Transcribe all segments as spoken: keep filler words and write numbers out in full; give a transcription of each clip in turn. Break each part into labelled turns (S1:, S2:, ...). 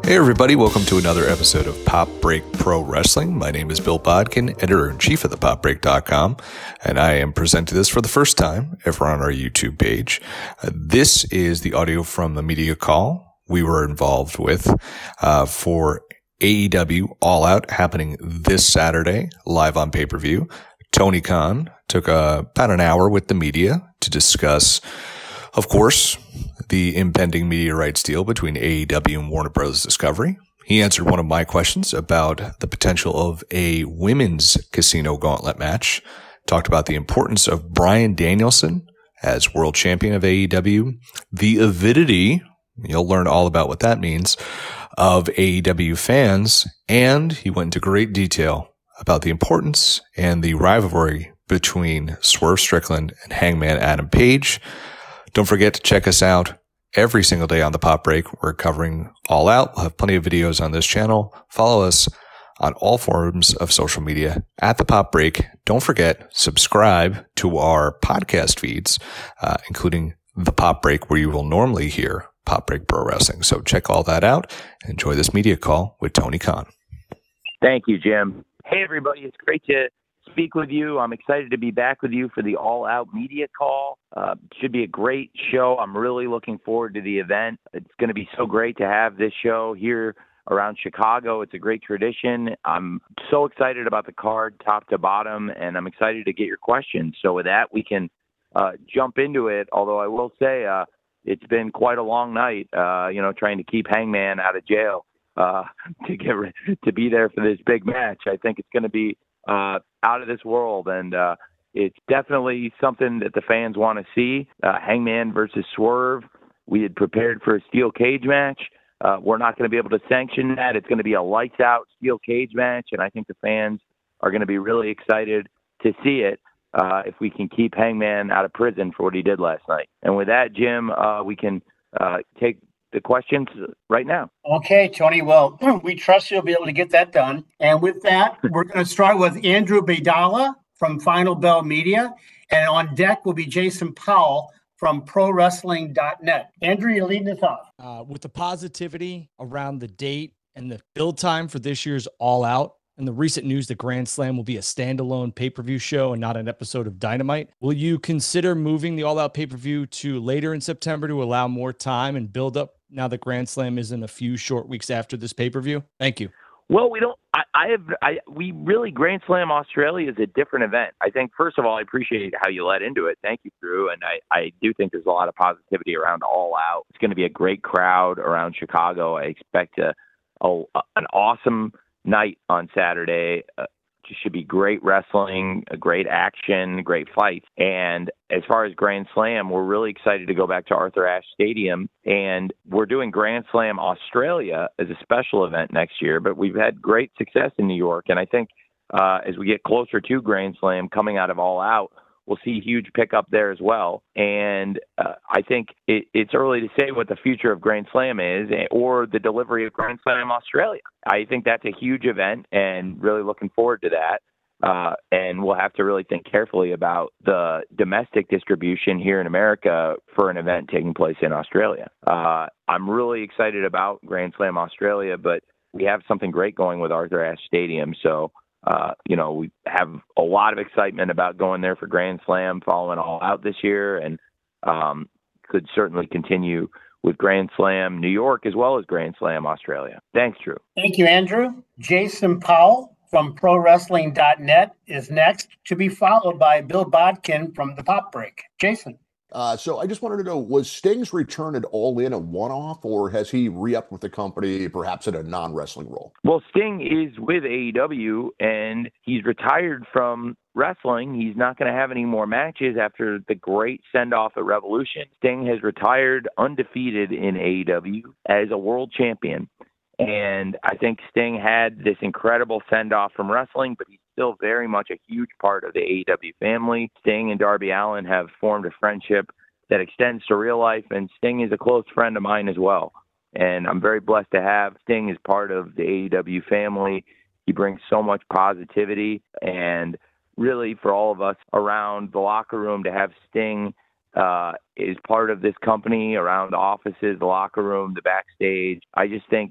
S1: Hey everybody, welcome to another episode of Pop Break Pro Wrestling. My name is Bill Bodkin, editor-in-chief of the pop break dot com, and I am presenting this for the first time ever on our YouTube page. Uh, this is the audio from the media call we were involved with uh, for A E W All Out happening this Saturday, live on pay-per-view. Tony Khan took uh, about an hour with the media to discuss, of course, the impending media rights deal between A E W and Warner Bros. Discovery. He answered one of my questions about the potential of a women's casino gauntlet match, talked about the importance of Bryan Danielson as world champion of A E W, the avidity, you'll learn all about what that means, of A E W fans, and he went into great detail about the importance and the rivalry between Swerve Strickland and Hangman Adam Page. Don't forget to check us out every single day on the Pop Break. We're covering All Out. We'll have plenty of videos on this channel. Follow us on all forms of social media at the Pop Break. Don't forget, subscribe to our podcast feeds, uh, including the Pop Break, where you will normally hear Pop Break Pro Wrestling. So check all that out. Enjoy this media call with Tony Khan.
S2: Thank you, Jim. Hey, everybody. It's great to speak with you. I'm excited to be back with you for the All Out media call. Uh, should be a great show. I'm really looking forward to the event. It's going to be so great to have this show here around Chicago. It's a great tradition. I'm so excited about the card top to bottom, and I'm excited to get your questions. So with that, we can uh, jump into it. Although I will say uh, it's been quite a long night, uh, you know, trying to keep Hangman out of jail uh, to get to be there for this big match. I think it's going to be uh, out of this world, and uh, it's definitely something that the fans want to see. Uh, Hangman versus Swerve. We had prepared for a steel cage match. Uh, we're not going to be able to sanction that. It's going to be a lights out steel cage match, and I think the fans are going to be really excited to see it uh, if we can keep Hangman out of prison for what he did last night. And with that, Jim, uh, we can uh, take the questions right now.
S3: Okay, Tony. Well, we trust you'll be able to get that done. And with that, we're going to start with Andrew Baydala from Final Bell Media. And on deck will be Jason Powell from pro wrestling dot net. Andrew, you're leading us off.
S4: Uh, with the positivity around the date and the build time for this year's All Out, and the recent news that Grand Slam will be a standalone pay-per-view show and not an episode of Dynamite, will you consider moving the All Out pay-per-view to later in September to allow more time and build up now that Grand Slam is in a few short weeks after this pay-per-view? Thank you.
S2: Well, we don't, I, I have, I, we really, Grand Slam Australia is a different event. I think, first of all, I appreciate how you led into it. Thank you, Drew. And I, I do think there's a lot of positivity around All Out. It's going to be a great crowd around Chicago. I expect a, a an awesome night on Saturday. Uh, just should be great wrestling, a great action, great fights. And as far as Grand Slam, we're really excited to go back to Arthur Ashe Stadium, and we're doing Grand Slam Australia as a special event next year, but we've had great success in New York. And I think uh, as we get closer to Grand Slam coming out of All Out, we'll see huge pickup there as well. And uh, I think it, it's early to say what the future of Grand Slam is or the delivery of Grand Slam Australia. I think that's a huge event and really looking forward to that. Uh, and we'll have to really think carefully about the domestic distribution here in America for an event taking place in Australia. Uh, I'm really excited about Grand Slam Australia, but we have something great going with Arthur Ashe Stadium. So Uh, you know, we have a lot of excitement about going there for Grand Slam, following All Out this year, and um, could certainly continue with Grand Slam New York as well as Grand Slam Australia. Thanks, Drew.
S3: Thank you, Andrew. Jason Powell from pro wrestling dot net is next, to be followed by Bill Bodkin from the Pop Break. Jason.
S5: Uh, so I just wanted to know, was Sting's return at All In a one-off, or has he re-upped with the company, perhaps in a non-wrestling role?
S2: Well, Sting is with A E W, and he's retired from wrestling. He's not going to have any more matches after the great send-off at Revolution. Sting has retired undefeated in A E W as a world champion. And I think Sting had this incredible send-off from wrestling, but he's still very much a huge part of the A E W family. Sting and Darby Allin have formed a friendship that extends to real life, and Sting is a close friend of mine as well. And I'm very blessed to have Sting as part of the A E W family. He brings so much positivity, and really for all of us around the locker room to have Sting uh, is part of this company, around the offices, the locker room, the backstage. I just think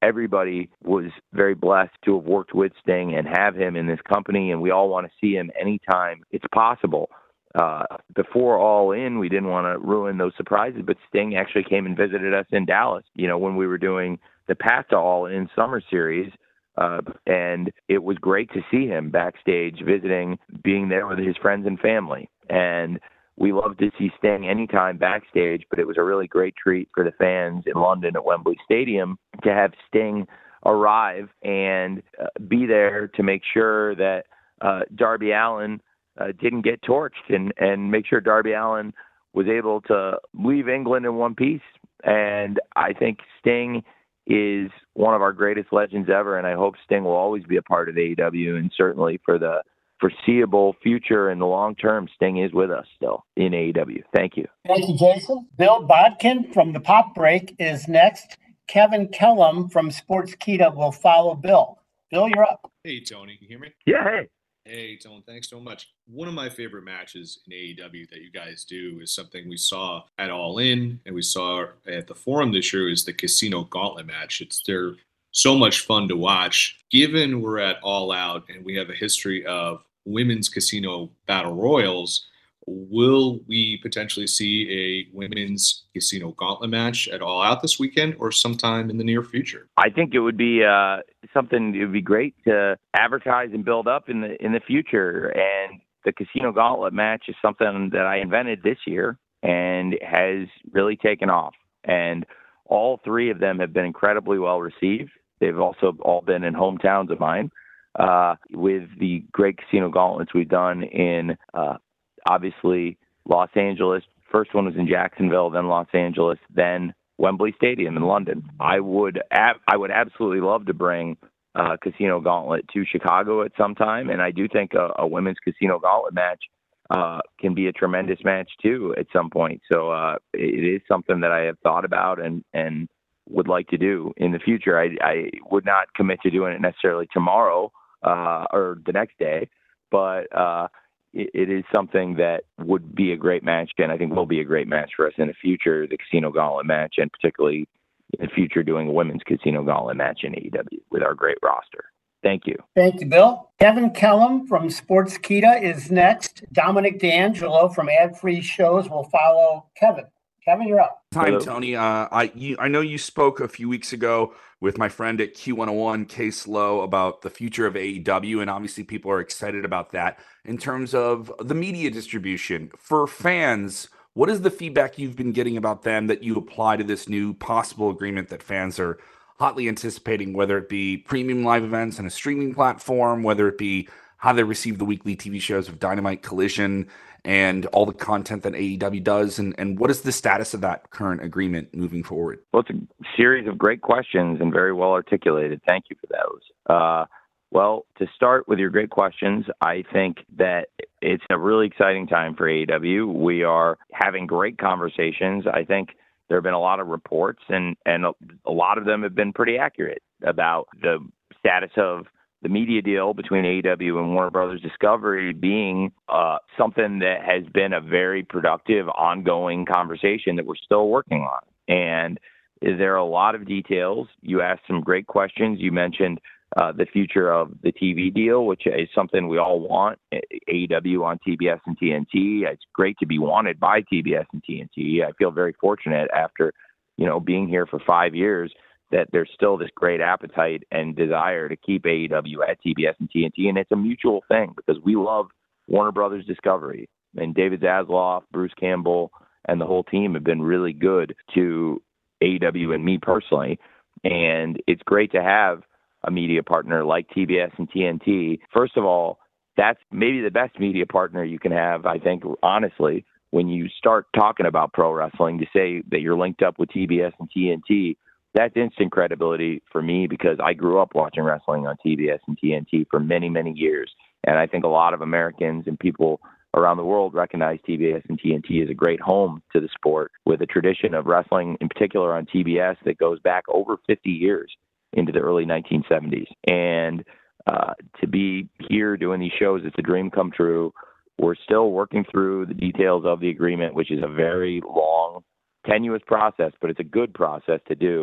S2: everybody was very blessed to have worked with Sting and have him in this company, and we all want to see him anytime it's possible. Uh, before All In, we didn't want to ruin those surprises, but Sting actually came and visited us in Dallas, you know, when we were doing the Path to All In Summer Series. Uh, and it was great to see him backstage visiting, being there with his friends and family. And we love to see Sting anytime backstage, but it was a really great treat for the fans in London at Wembley Stadium to have Sting arrive and uh, be there to make sure that uh, Darby Allin Uh, didn't get torched and, and make sure Darby Allin was able to leave England in one piece. And I think Sting is one of our greatest legends ever, and I hope Sting will always be a part of A E W, and certainly for the foreseeable future and the long term, Sting is with us still in A E W. Thank you.
S3: Thank you, Jason. Bill Bodkin from the Pop Break is next. Kevin Kellum from Sportskeeda will follow Bill. Bill, you're up.
S6: Hey, Tony, can you hear me?
S2: Yeah, hey.
S6: Hey, Tone, thanks so much. One of my favorite matches in A E W that you guys do is something we saw at All In and we saw at the Forum this year is the Casino Gauntlet match. It's they're so much fun to watch. Given we're at All Out and we have a history of women's casino battle royals, will we potentially see a women's casino gauntlet match at All Out this weekend or sometime in the near future?
S2: I think it would be uh, something. It would be great to advertise and build up in the in the future. And the Casino Gauntlet match is something that I invented this year and has really taken off. And all three of them have been incredibly well received. They've also all been in hometowns of mine. Uh, with the great Casino Gauntlets we've done in uh, obviously Los Angeles. First one was in Jacksonville, then Los Angeles, then Wembley Stadium in London. I would ab- I would absolutely love to bring uh, Casino Gauntlet to Chicago at some time, and I do think a, a women's Casino Gauntlet match uh, can be a tremendous match too at some point. So uh, it is something that I have thought about and and would like to do in the future. I, I would not commit to doing it necessarily tomorrow uh, or the next day, but uh, it is something that would be a great match, and I think will be a great match for us in the future, the Casino Gauntlet match, and particularly in the future doing a women's Casino Gauntlet match in A E W with our great roster. Thank you.
S3: Thank you, Bill. Kevin Kellum from Sportskeeda is next. Dominic D'Angelo from Ad Free Shows will follow Kevin. Kevin, you're up.
S7: Time,
S2: Hello.
S7: Tony. Uh, I you, I know you spoke a few weeks ago with my friend at Q one oh one, Case Lowe, about the future of A E W, and obviously people are excited about that. In terms of the media distribution for fans, what is the feedback you've been getting about them that you apply to this new possible agreement that fans are hotly anticipating, whether it be premium live events and a streaming platform, whether it be how they receive the weekly T V shows of Dynamite, Collision, and all the content that A E W does, and, and what is the status of that current agreement moving forward?
S2: Well, it's a series of great questions and very well articulated. Thank you for those. Uh, well, to start with your great questions, I think that it's a really exciting time for A E W. We are having great conversations. I think there have been a lot of reports, and, and a lot of them have been pretty accurate about the status of the media deal between A E W and Warner Brothers Discovery being uh, something that has been a very productive, ongoing conversation that we're still working on. And there are a lot of details. You asked some great questions. You mentioned uh, the future of the T V deal, which is something we all want. A E W on T B S and T N T. It's great to be wanted by T B S and T N T. I feel very fortunate after, you know, being here for five years that there's still this great appetite and desire to keep A E W at T B S and T N T. And it's a mutual thing because we love Warner Brothers Discovery, and David Zaslav, Bruce Campbell, and the whole team have been really good to A E W and me personally. And it's great to have a media partner like T B S and T N T. First of all, that's maybe the best media partner you can have, I think, honestly, when you start talking about pro wrestling, to say that you're linked up with T B S and T N T. That's instant credibility for me because I grew up watching wrestling on T B S and T N T for many, many years. And I think a lot of Americans and people around the world recognize T B S and T N T as a great home to the sport, with a tradition of wrestling, in particular on T B S, that goes back over fifty years into the early nineteen seventies. And uh, to be here doing these shows, it's a dream come true. We're still working through the details of the agreement, which is a very long, tenuous process, but it's a good process to do.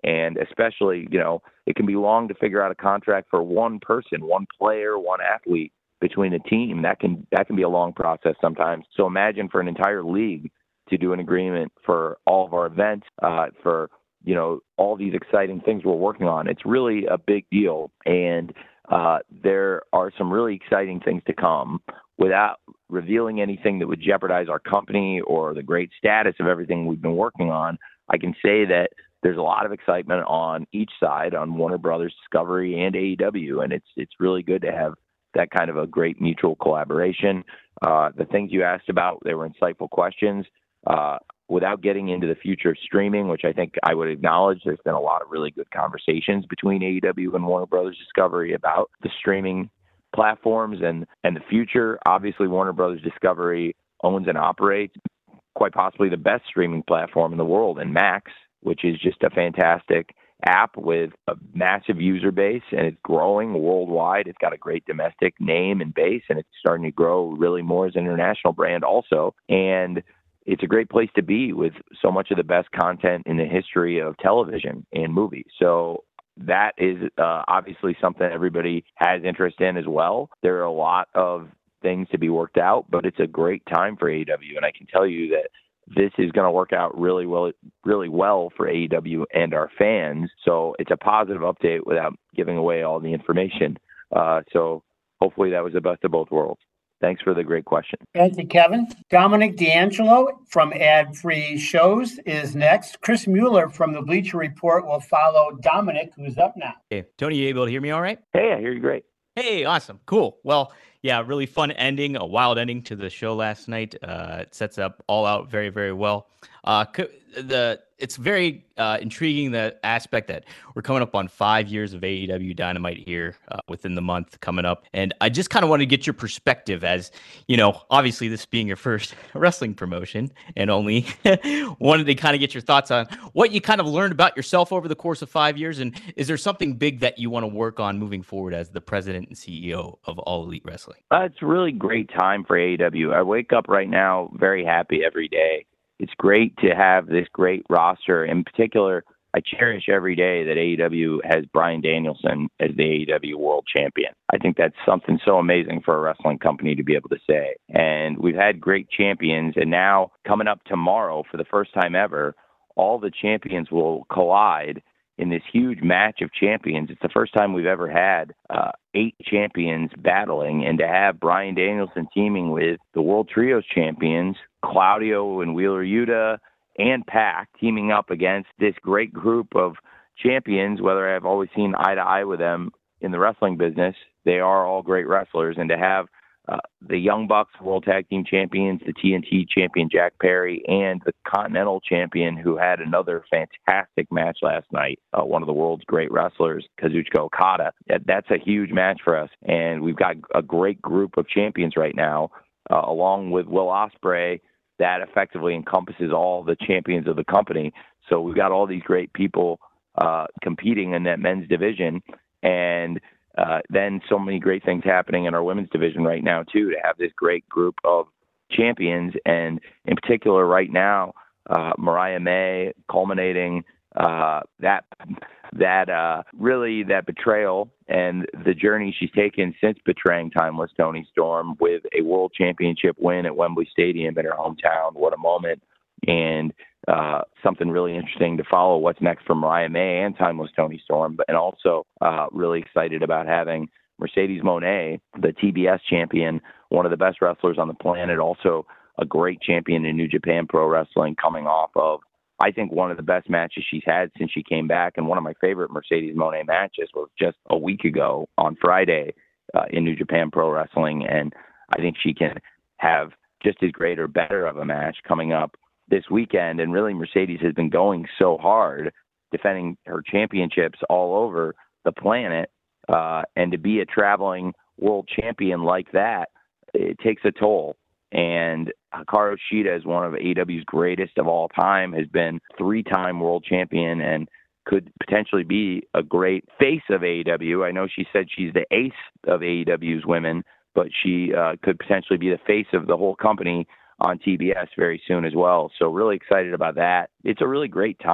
S2: And especially, you know, it can be long to figure out a contract for one person, one player, one athlete between a team. That can that can be a long process sometimes. So imagine for an entire league to do an agreement for all of our events, uh, for, you know, all these exciting things we're working on. It's really a big deal. And uh, there are some really exciting things to come. Without revealing anything that would jeopardize our company or the great status of everything we've been working on, I can say that there's a lot of excitement on each side, on Warner Brothers Discovery and A E W, and it's it's really good to have that kind of a great mutual collaboration. Uh, the things you asked about, they were insightful questions. Uh, without getting into the future of streaming, which I think I would acknowledge, there's been a lot of really good conversations between A E W and Warner Brothers Discovery about the streaming platforms and, and the future. Obviously, Warner Brothers Discovery owns and operates quite possibly the best streaming platform in the world, and Max, which is just a fantastic app with a massive user base, and it's growing worldwide. It's got a great domestic name and base, and it's starting to grow really more as an international brand also. And it's a great place to be with so much of the best content in the history of television and movies. So that is uh, obviously something everybody has interest in as well. There are a lot of things to be worked out, but it's a great time for A E W. And I can tell you that this is going to work out really well, really well for A E W and our fans. So it's a positive update without giving away all the information. Uh, so hopefully that was the best of both worlds. Thanks for the great question.
S3: Thank you, Kevin. Dominic D'Angelo from Ad Free Shows is next. Chris Mueller from the Bleacher Report will follow Dominic, who's up now.
S8: Hey, Tony, you able to hear me all right?
S2: Hey, I hear you great.
S8: Hey, awesome. Cool. Well, yeah, really fun ending, a wild ending to the show last night. Uh, it sets up All Out very, very well. Uh, the It's very uh, intriguing, the aspect that we're coming up on five years of A E W Dynamite here uh, within the month coming up. And I just kind of want to get your perspective as, you know, obviously this being your first wrestling promotion and only wanted to kind of get your thoughts on what you kind of learned about yourself over the course of five years. And is there something big that you want to work on moving forward as the president and C E O of All Elite Wrestling?
S2: Uh, it's a really great time for A E W. I wake up right now very happy every day. It's great to have this great roster. In particular, I cherish every day that A E W has Bryan Danielson as the A E W World Champion. I think that's something so amazing for a wrestling company to be able to say. And we've had great champions, and now coming up tomorrow for the first time ever, all the champions will collide in this huge match of champions. It's the first time we've ever had uh, eight champions battling, and to have Bryan Danielson teaming with the World Trios champions, Claudio and Wheeler Yuta and Pac, teaming up against this great group of champions. Whether I've always seen eye to eye with them in the wrestling business, they are all great wrestlers. And to have uh, the Young Bucks World Tag Team Champions, the T N T champion Jack Perry, and the Continental champion, who had another fantastic match last night, uh, one of the world's great wrestlers, Kazuchika Okada. That, that's a huge match for us. And we've got a great group of champions right now, uh, along with Will Ospreay, that effectively encompasses all the champions of the company. So we've got all these great people uh, competing in that men's division. And uh, then so many great things happening in our women's division right now, too, to have this great group of champions. And in particular, right now, uh, Mariah May culminating uh, that that uh, really that betrayal and the journey she's taken since betraying Timeless Toni Storm with a world championship win at Wembley Stadium in her hometown. What a moment. And uh, something really interesting to follow what's next for Mariah May and Timeless Toni Storm. But, and also uh, really excited about having Mercedes Moné, the T B S champion, one of the best wrestlers on the planet, also a great champion in New Japan Pro Wrestling, coming off of, I think, one of the best matches she's had since she came back. And one of my favorite Mercedes Moné matches was just a week ago on Friday uh, in New Japan Pro Wrestling. And I think she can have just as great or better of a match coming up this weekend. And really, Mercedes has been going so hard, defending her championships all over the planet. Uh, and to be a traveling world champion like that, it takes a toll. And Hikaru Shida is one of A E W's greatest of all time, has been three-time world champion and could potentially be a great face of A E W. I know she said she's the ace of A E W's women, but she uh, could potentially be the face of the whole company on T B S very soon as well. So really excited about that. It's a really great time.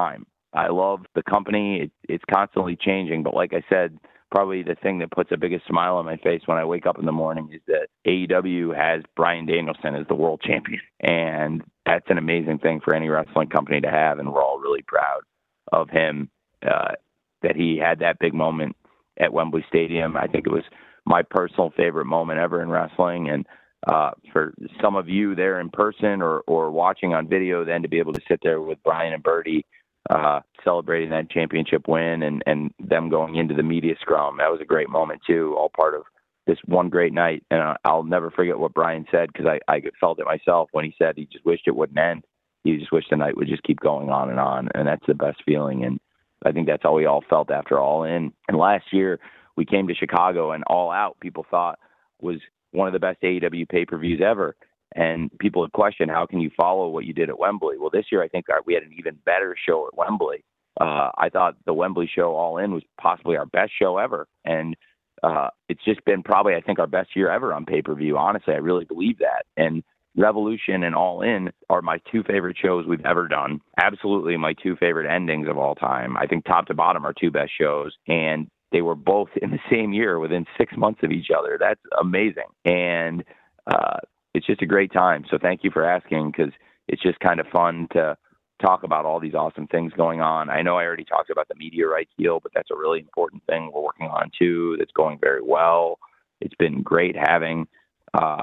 S2: I love the company. It, it's constantly changing. But like I said, probably the thing that puts the biggest smile on my face when I wake up in the morning is that A E W has Bryan Danielson as the world champion. And that's an amazing thing for any wrestling company to have. And we're all really proud of him, uh, that he had that big moment at Wembley Stadium. I think it was my personal favorite moment ever in wrestling. And uh, for some of you there in person or, or watching on video, then to be able to sit there with Brian and Bertie uh, celebrating that championship win and, and them going into the media scrum, that was a great moment too, all part of this one great night. And uh, I'll never forget what Brian said, because I, I felt it myself when he said he just wished it wouldn't end. He just wished the night would just keep going on and on. And that's the best feeling. And I think that's how we all felt after All In. And last year we came to Chicago, and All Out people thought was one of the best A E W pay-per-views ever. And people had questioned, how can you follow what you did at Wembley? Well, this year I think our, we had an even better show at Wembley. Uh, I thought the Wembley show All In was possibly our best show ever. And uh, it's just been probably, I think, our best year ever on pay-per-view. Honestly, I really believe that. And Revolution and All In are my two favorite shows we've ever done. Absolutely my two favorite endings of all time. I think top to bottom are two best shows, and they were both in the same year within six months of each other. That's amazing. And uh, it's just a great time. So thank you for asking, because it's just kind of fun to talk about all these awesome things going on. I know I already talked about the media rights deal, but that's a really important thing we're working on too. That's going very well. It's been great having uh,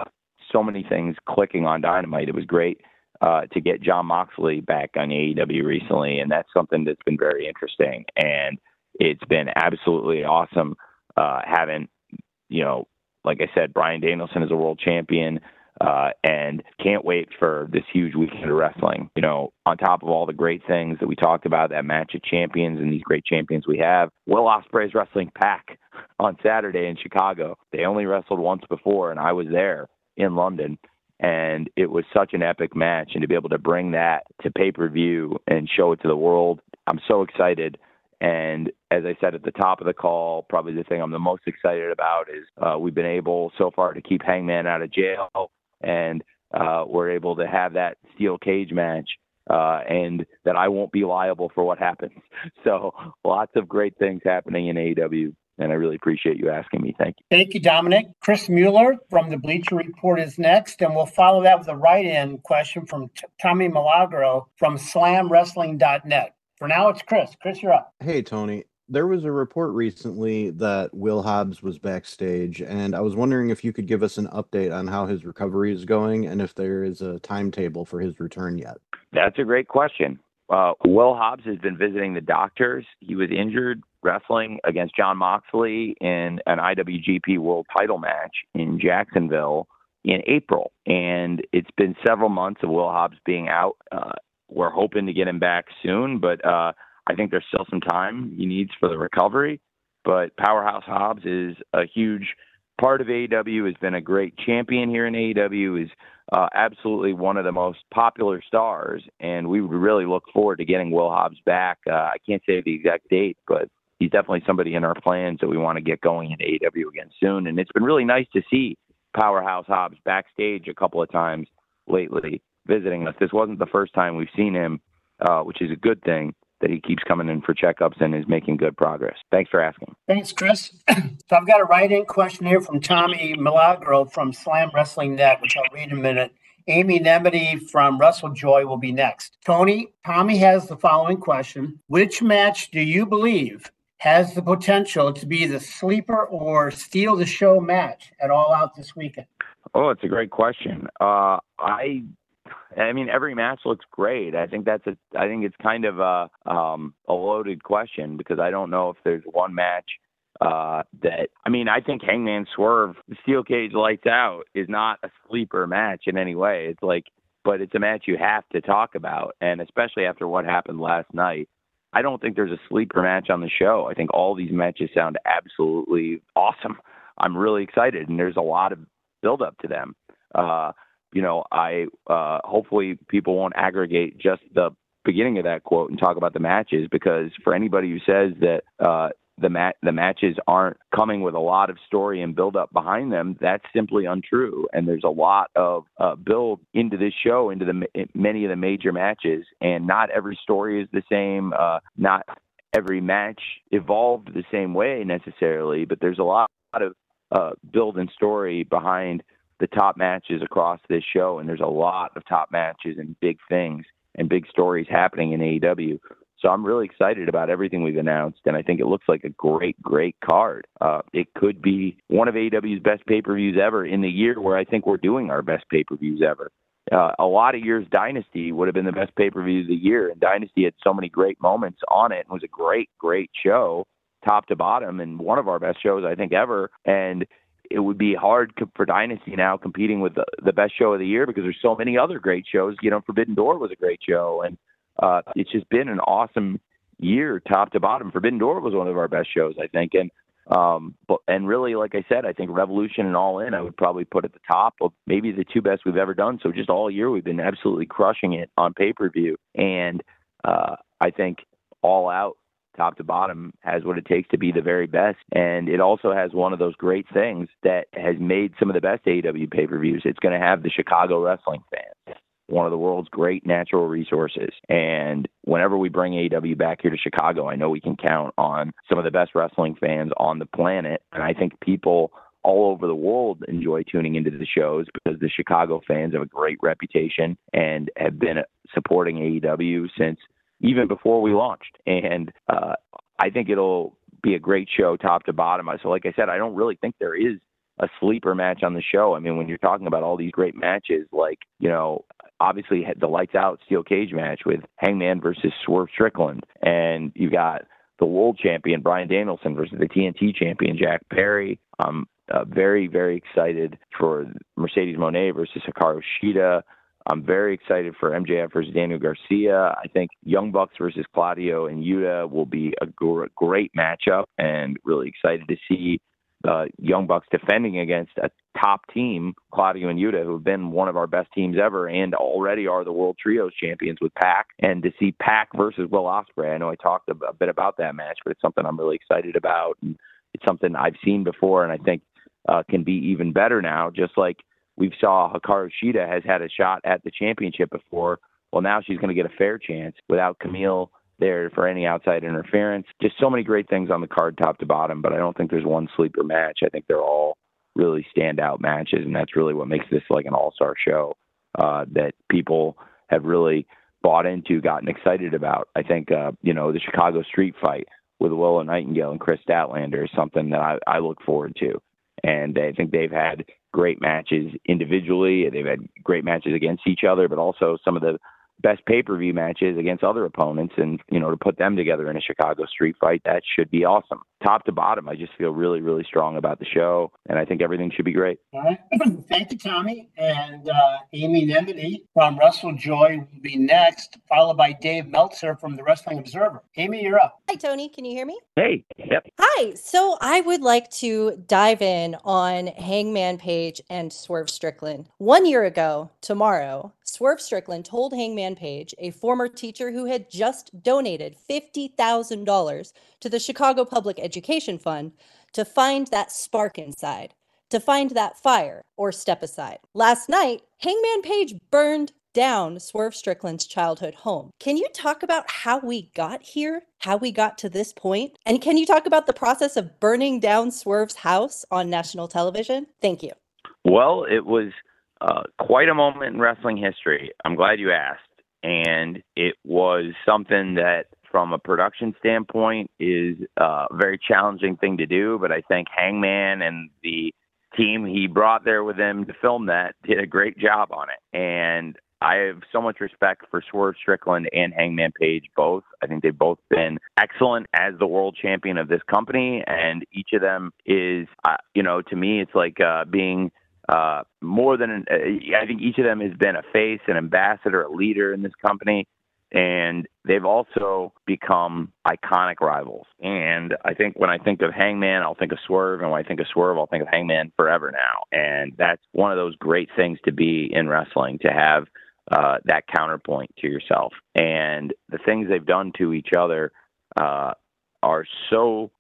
S2: so many things clicking on Dynamite. It was great uh, to get Jon Moxley back on A E W recently, and that's something that's been very interesting. And it's been absolutely awesome uh, having, you know, like I said, Bryan Danielson is a world champion, uh, and can't wait for this huge weekend of wrestling. You know, on top of all the great things that we talked about, that match of champions and these great champions we have, Will Ospreay's wrestling Pac on Saturday in Chicago. They only wrestled once before, and I was there in London, and it was such an epic match. And to be able to bring that to pay-per-view and show it to the world, I'm so excited. And as I said at the top of the call, probably the thing I'm the most excited about is uh, we've been able so far to keep Hangman out of jail, and uh, we're able to have that steel cage match, uh, and that I won't be liable for what happens. So lots of great things happening in A E W, and I really appreciate you asking me. Thank you.
S3: Thank you, Dominic. Chris Mueller from the Bleacher Report is next, and we'll follow that with a write-in question from T- Tommy Milagro from slam wrestling dot net. For now, it's Chris. Chris, you're up.
S9: Hey, Tony. There was a report recently that Will Hobbs was backstage, and I was wondering if you could give us an update on how his recovery is going and if there is a timetable for his return yet.
S2: That's a great question. Uh, Will Hobbs has been visiting the doctors. He was injured wrestling against Jon Moxley in an I W G P World title match in Jacksonville in April. And it's been several months of Will Hobbs being out. Uh, we're hoping to get him back soon, but uh, I think there's still some time he needs for the recovery. But Powerhouse Hobbs is a huge part of A E W, has been a great champion here in A E W, is uh, absolutely one of the most popular stars, and we would really look forward to getting Will Hobbs back. Uh, I can't say the exact date, but he's definitely somebody in our plans that we want to get going in A E W again soon. And it's been really nice to see Powerhouse Hobbs backstage a couple of times lately visiting us. This wasn't the first time we've seen him, uh, which is a good thing, that he keeps coming in for checkups and is making good progress. Thanks for asking.
S3: Thanks, Chris. So I've got a write-in question here from Tommy Milagro from Slam Wrestling Net, which I'll read in a minute. Amy Nemedy from Wrestle Joy will be next. Tony, Tommy has the following question. Which match do you believe has the potential to be the sleeper or steal the show match at All Out this weekend?
S2: Oh, it's a great question. Uh, I I mean, every match looks great. I think that's a. I think it's kind of a um, a loaded question, because I don't know if there's one match uh, that. I mean, I think Hangman Swerve Steel Cage Lights Out is not a sleeper match in any way. It's like, but it's a match you have to talk about, and especially after what happened last night, I don't think there's a sleeper match on the show. I think all these matches sound absolutely awesome. I'm really excited, and there's a lot of build up to them. Uh, You know, I uh, hopefully people won't aggregate just the beginning of that quote and talk about the matches, because for anybody who says that uh, the mat the matches aren't coming with a lot of story and build up behind them. That's simply untrue. And there's a lot of uh, build into this show, into the many of the major matches, and not every story is the same. Uh, not every match evolved the same way necessarily, but there's a lot of uh, build and story behind the top matches across this show. And there's a lot of top matches and big things and big stories happening in A E W. So I'm really excited about everything we've announced, and I think it looks like a great, great card. Uh, it could be one of A E W's best pay-per-views ever in the year where I think we're doing our best pay-per-views ever. Uh, a lot of years, Dynasty would have been the best pay-per-view of the year, and Dynasty had so many great moments on it. It was a great, great show, top to bottom, and one of our best shows, I think, ever. And it would be hard for Dynasty now competing with the, the best show of the year because there's so many other great shows. You know, Forbidden Door was a great show, and uh, it's just been an awesome year, top to bottom. Forbidden Door was one of our best shows, I think, and um, but and really, like I said, I think Revolution and All In I would probably put at the top of maybe the two best we've ever done. So just all year we've been absolutely crushing it on pay per view, and uh, I think All Out, top to bottom, has what it takes to be the very best. And it also has one of those great things that has made some of the best A E W pay-per-views. It's going to have the Chicago wrestling fans, one of the world's great natural resources. And whenever we bring A E W back here to Chicago, I know we can count on some of the best wrestling fans on the planet. And I think people all over the world enjoy tuning into the shows because the Chicago fans have a great reputation and have been supporting A E W since even before we launched. And uh, I think it'll be a great show top to bottom. So like I said, I don't really think there is a sleeper match on the show. I mean, when you're talking about all these great matches, like, you know, obviously the lights out steel cage match with Hangman versus Swerve Strickland. And you got the world champion, Bryan Danielson, versus the T N T champion, Jack Perry. I'm uh, very, very excited for Mercedes Moné versus Hikaru Shida. I'm very excited for M J F versus Daniel Garcia. I think Young Bucks versus Claudio and Yuta will be a gr- great matchup, and really excited to see uh, Young Bucks defending against a top team, Claudio and Yuta, who have been one of our best teams ever and already are the World Trios champions with Pac. And to see Pac versus Will Ospreay, I know I talked a, a bit about that match, but it's something I'm really excited about. And it's something I've seen before, and I think uh, can be even better now, just like we saw Hikaru Shida has had a shot at the championship before. Well, now she's going to get a fair chance without Camille there for any outside interference. Just so many great things on the card top to bottom, but I don't think there's one sleeper match. I think they're all really standout matches, and that's really what makes this like an all-star show uh, that people have really bought into, gotten excited about. I think, uh, you know, the Chicago Street Fight with Willow Nightingale and Chris Statlander is something that I, I look forward to. And I think they've had great matches individually. They've had great matches against each other, but also some of the best pay-per-view matches against other opponents. And, you know, to put them together in a Chicago Street Fight, that should be awesome. Top to bottom, I just feel really, really strong about the show, and I think everything should be great.
S3: All right. Thank you, Tommy. And uh, Amy Nemedy from WrestleJoy will be next, followed by Dave Meltzer from the Wrestling Observer. Amy, you're up.
S10: Hi, Tony. Can you hear me?
S2: Hey. Yep.
S10: Hi. So I would like to dive in on Hangman Page and Swerve Strickland. One year ago, tomorrow, Swerve Strickland told Hangman Page, a former teacher who had just donated fifty thousand dollars to the Chicago Public Education Fund, to find that spark inside, to find that fire, or step aside. Last night, Hangman Page burned down Swerve Strickland's childhood home. Can you talk about how we got here? How we got to this point? And can you talk about the process of burning down Swerve's house on national television? Thank you.
S2: Well, it was uh, quite a moment in wrestling history. I'm glad you asked. And it was something that, from a production standpoint, is a very challenging thing to do. But I think Hangman and the team he brought there with him to film that did a great job on it. And I have so much respect for Swerve Strickland and Hangman Page both. I think they've both been excellent as the world champion of this company. And each of them is, uh, you know, to me, it's like uh, being uh, more than, an, uh, I think each of them has been a face, an ambassador, a leader in this company. And they've also become iconic rivals. And I think when I think of Hangman, I'll think of Swerve. And when I think of Swerve, I'll think of Hangman forever now. And that's one of those great things to be in wrestling, to have uh, that counterpoint to yourself. And the things they've done to each other uh, are so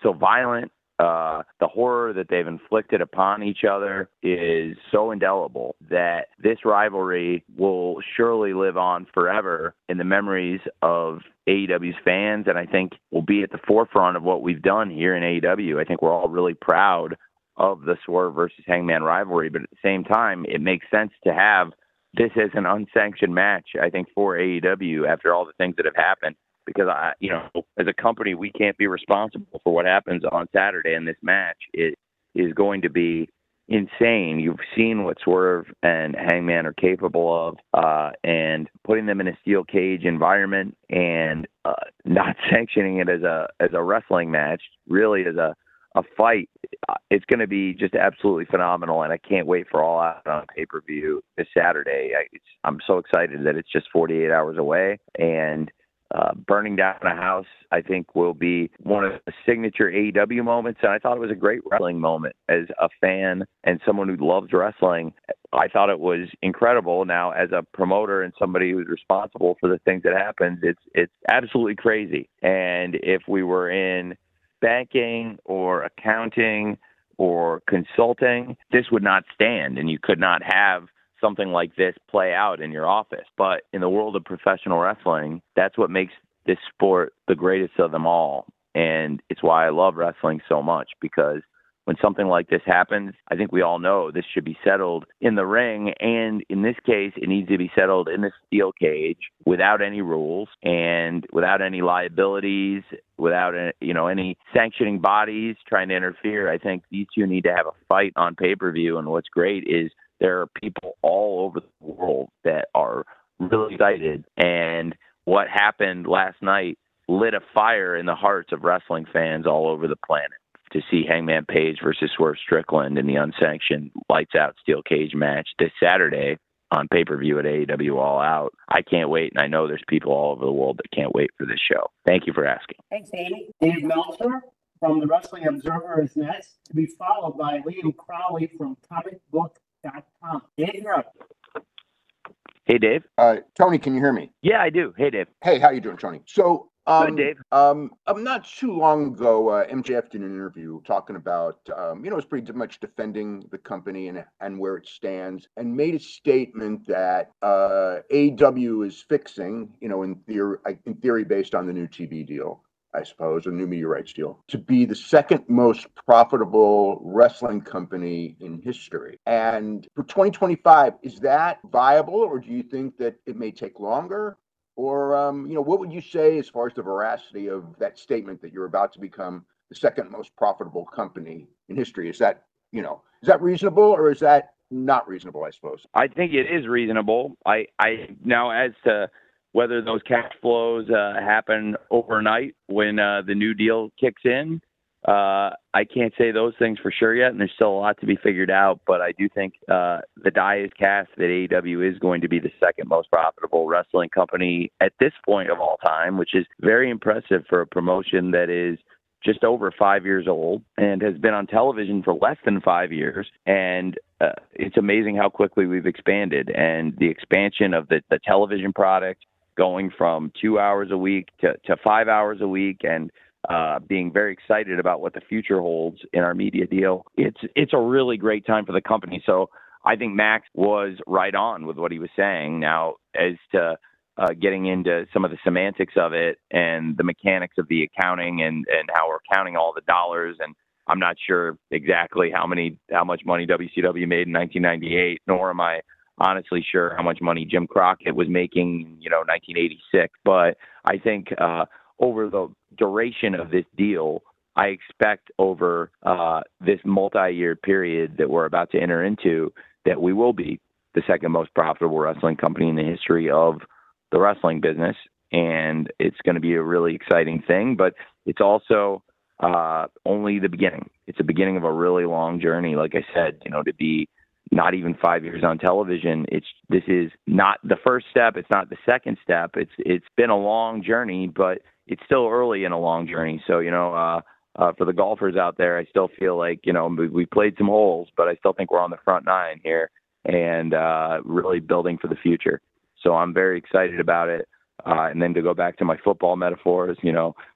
S2: so violent. Uh, the horror that they've inflicted upon each other is so indelible that this rivalry will surely live on forever in the memories of A E W's fans, and I think will be at the forefront of what we've done here in A E W. I think we're all really proud of the Swerve versus Hangman rivalry, but at the same time, it makes sense to have this as an unsanctioned match, I think, for A E W after all the things that have happened. Because, I, you know, as a company, we can't be responsible for what happens on Saturday in this match. It is going to be insane. You've seen what Swerve and Hangman are capable of, uh, and putting them in a steel cage environment and uh, not sanctioning it as a as a wrestling match, really as a, a fight, it's going to be just absolutely phenomenal. And I can't wait for All Out on pay-per-view this Saturday. I, it's, I'm so excited that it's just forty-eight hours away, and Uh, burning down a house, I think, will be one of the signature A E W moments. And I thought it was a great wrestling moment as a fan and someone who loves wrestling. I thought it was incredible. Now, as a promoter and somebody who's responsible for the things that happens, it's it's absolutely crazy. And if we were in banking or accounting or consulting, this would not stand, and you could not have something like this play out in your office. But in the world of professional wrestling, that's what makes this sport the greatest of them all. And it's why I love wrestling so much, because when something like this happens, I think we all know this should be settled in the ring. And in this case, it needs to be settled in the steel cage without any rules and without any liabilities, without, you know, any sanctioning bodies trying to interfere. I think these two need to have a fight on pay-per-view. And what's great is there are people all over the world that are really excited. And what happened last night lit a fire in the hearts of wrestling fans all over the planet. To see Hangman Page versus Swerve Strickland in the unsanctioned lights out steel cage match this Saturday on pay-per-view at A E W All Out. I can't wait, and I know there's people all over the world that can't wait for this show. Thank you for asking.
S3: Thanks, Andy. Dave Meltzer from the Wrestling Observer is next, to be followed by Liam Crowley from comic book dot com. Dave, you're up.
S2: Hey, Dave.
S11: Uh, Tony, can you hear me?
S2: Yeah, I do. Hey, Dave.
S11: Hey, how you doing, Tony? So, um,
S2: Good, Dave.
S11: Um, um, not too long ago, uh, M J F did an interview talking about, um, you know, it's pretty much defending the company and and where it stands, and made a statement that uh, A E W is fixing, you know, in theory, in theory, based on the new T V deal, I suppose, a new media rights deal, to be the second most profitable wrestling company in history. And for twenty twenty-five, is that viable, or do you think that it may take longer? Or, um, you know, what would you say as far as the veracity of that statement that you're about to become the second most profitable company in history? Is that, you know, is that reasonable, or is that not reasonable, I suppose?
S2: I think it is reasonable. I, I now, as to whether those cash flows uh, happen overnight when uh, the new deal kicks in, uh, I can't say those things for sure yet, and there's still a lot to be figured out. But I do think uh, the die is cast that A E W is going to be the second most profitable wrestling company at this point of all time, which is very impressive for a promotion that is just over five years old and has been on television for less than five years. And uh, it's amazing how quickly we've expanded, and the expansion of the, the television product going from two hours a week to, to five hours a week, and uh, being very excited about what the future holds in our media deal. It's, it's a really great time for the company. So I think Max was right on with what he was saying. Now, as to uh, getting into some of the semantics of it and the mechanics of the accounting and, and how we're counting all the dollars, and I'm not sure exactly how many, how much money W C W made in nineteen ninety-eight, nor am I honestly sure how much money Jim Crockett was making, you know, nineteen eighty-six. But I think uh, over the duration of this deal, I expect over uh, this multi-year period that we're about to enter into, that we will be the second most profitable wrestling company in the history of the wrestling business. And it's going to be a really exciting thing, but it's also uh, only the beginning. It's the beginning of a really long journey. Like I said, you know, to be not even five years on television, it's, this is not the first step. It's not the second step. It's, it's been a long journey, but it's still early in a long journey. So, you know, uh, uh, for the golfers out there, I still feel like, you know, we, we played some holes, but I still think we're on the front nine here and uh, really building for the future. So I'm very excited about it. Uh, and then to go back to my football metaphors, you know,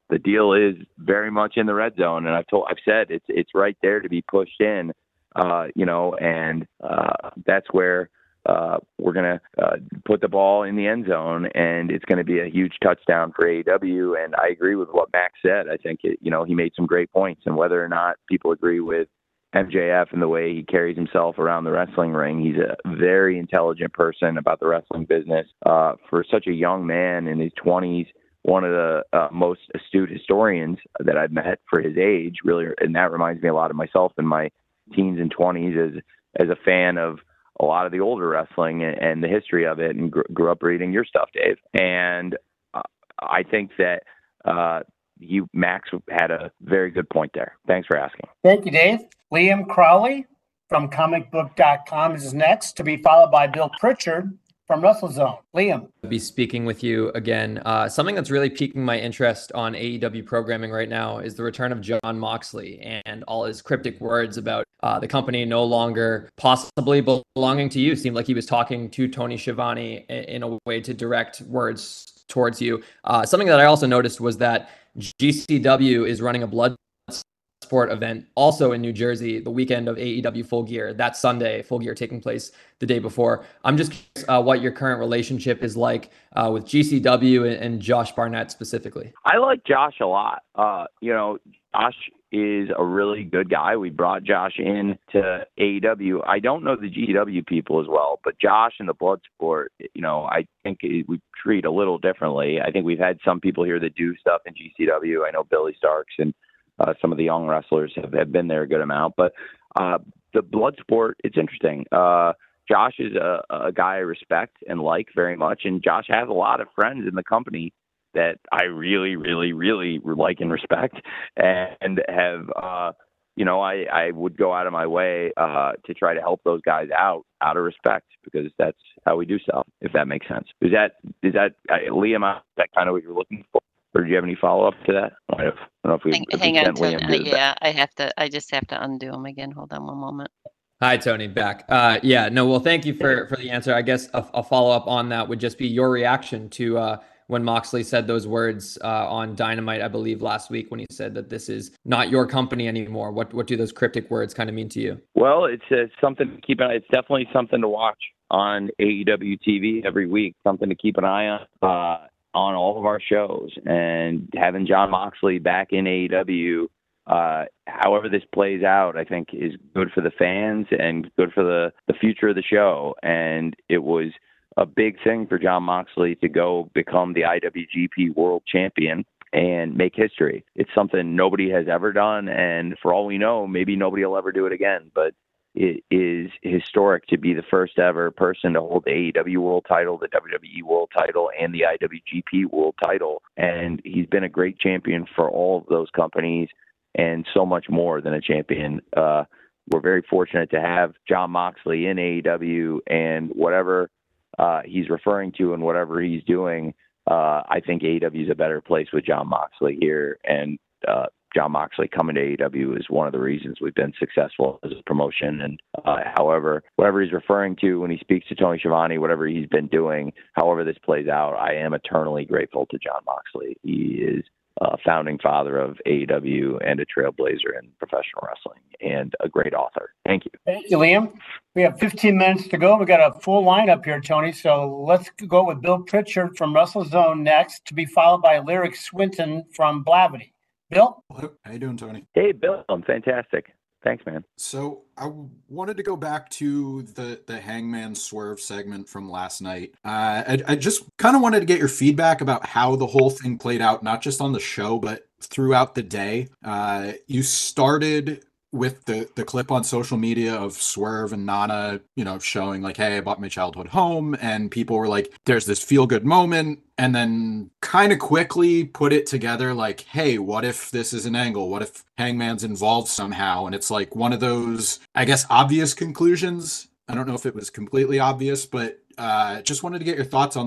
S2: the deal is very much in the red zone, and I've told, I've said it's it's right there to be pushed in, uh, you know, and uh, that's where uh, we're gonna uh, put the ball in the end zone, and it's going to be a huge touchdown for A E W. And I agree with what Max said. I think it, you know, he made some great points, and whether or not people agree with M J F and the way he carries himself around the wrestling ring, he's a very intelligent person about the wrestling business. Uh, for such a young man in his twenties, one of the uh, most astute historians that I've met for his age, really, and that reminds me a lot of myself in my teens and twenties as as a fan of a lot of the older wrestling and, and the history of it, and gr- grew up reading your stuff, Dave. And uh, I think that uh, you, Max, had a very good point there. Thanks for asking.
S3: Thank you, Dave. Liam Crowley from comic book dot com is next, to be followed by Bill Pritchard from WrestleZone. Liam.
S12: I'll be speaking with you again. Uh, something that's really piquing my interest on A E W programming right now is the return of Jon Moxley and all his cryptic words about uh, the company no longer possibly belonging to you. Seemed like he was talking to Tony Schiavone in a way to direct words towards you. Uh, something that I also noticed was that G C W is running a blood sport event also in New Jersey the weekend of A E W Full Gear, that Sunday, Full Gear taking place the day before. I'm just curious uh, what your current relationship is like uh, with G C W and, and Josh Barnett specifically.
S2: I like Josh a lot. Uh, you know, Josh is a really good guy. We brought Josh in to A E W. I don't know the G C W people as well, but Josh and the Bloodsport, you know, I think we treat a little differently. I think we've had some people here that do stuff in G C W. I know Billy Starks and Uh, some of the young wrestlers have, have been there a good amount, but uh, the blood sport, it's interesting. Uh, Josh is a, a guy I respect and like very much, and Josh has a lot of friends in the company that I really, really, really like and respect, and have, uh, you know, I, I would go out of my way uh, to try to help those guys out, out of respect, because that's how we do stuff, if that makes sense. Is that, is that uh, Liam, is that kind of what you're looking for? Or do you have any follow-up to that? I don't know if we,
S13: hang
S2: if
S13: hang
S2: we
S13: on,
S2: sent
S13: Tony.
S2: Liam
S13: Uh,
S2: to the
S13: yeah, I have to. I just have to undo him again. Hold on one moment.
S12: Hi, Tony, back. Uh, yeah, no, well, thank you for, for the answer. I guess a, a follow-up on that would just be your reaction to uh, when Moxley said those words uh, on Dynamite, I believe, last week, when he said that this is not your company anymore. What what do those cryptic words kind of mean to you?
S2: Well, it's uh, something to keep an eye. It's definitely something to watch on A E W T V every week, something to keep an eye on. Uh, on all of our shows, and having Jon Moxley back in A E W, uh, however this plays out, I think is good for the fans and good for the, the future of the show. And it was a big thing for Jon Moxley to go become the I W G P World Champion and make history. It's something nobody has ever done, and for all we know, maybe nobody will ever do it again, but it is historic to be the first ever person to hold the A E W world title, the W W E world title, and the I W G P world title. And he's been a great champion for all of those companies and so much more than a champion. Uh, we're very fortunate to have Jon Moxley in A E W, and whatever uh, he's referring to and whatever he's doing, uh, I think A E W is a better place with Jon Moxley here. And uh, Jon Moxley coming to A E W is one of the reasons we've been successful as a promotion. And uh, however, whatever he's referring to when he speaks to Tony Schiavone, whatever he's been doing, however this plays out, I am eternally grateful to Jon Moxley. He is a founding father of A E W and a trailblazer in professional wrestling and a great author. Thank you.
S3: Thank you, Liam. We have fifteen minutes to go. We got a full lineup here, Tony. So let's go with Bill Pritchard from WrestleZone next, to be followed by Lyric Swinton from Blavity. Bill?
S14: Hello. How you doing, Tony?
S2: Hey, Bill. I'm fantastic. Thanks, man.
S14: So I wanted to go back to the, the Hangman Swerve segment from last night. Uh, I, I just kind of wanted to get your feedback about how the whole thing played out, not just on the show, but throughout the day. Uh, you started with the, the clip on social media of Swerve and Nana, you know, showing like, hey, I bought my childhood home. And people were like, there's this feel good moment. And then kind of quickly put it together like, hey, what if this is an angle? What if Hangman's involved somehow? And it's like one of those, I guess, obvious conclusions. I don't know if it was completely obvious, but uh, just wanted to get your thoughts on like